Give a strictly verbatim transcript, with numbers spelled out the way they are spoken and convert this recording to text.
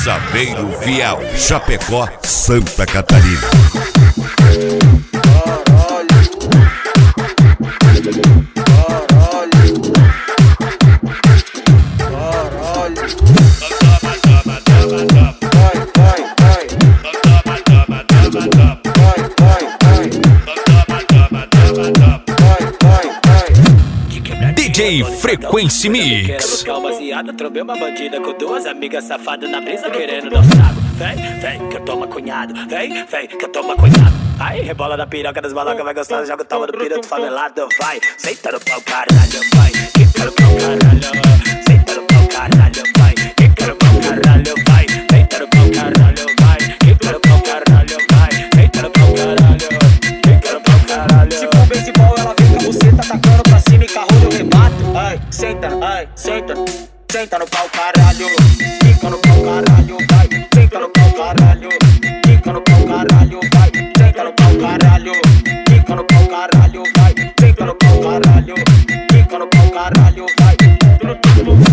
Saveiro Fiel, Chapecó, Santa Catarina. D J Frequency Mix. Quero baseada, trombei uma bandida com duas amigas safadas na brisa querendo dar trago. Vem, vem, que eu tô cunhado. Vem, vem, que eu tô cunhado. Aí, rebola da piroca das balacas, vai gostar, joga o toma do piroto favelado. Vai, senta no pau, caralho, vai. Quica no pau, caralho. Senta no pau, caralho, vai. Quica no pau, caralho, vai. Senta no pau, caralho, vai. Quica no pau, caralho, vai. Senta no pau, caralho. Quica no pau, caralho. Se for beisebol, ela vem com a buceta, tacando pra cima e carro eu rebato. Ai, senta, ai, senta. Senta no pau, caralho.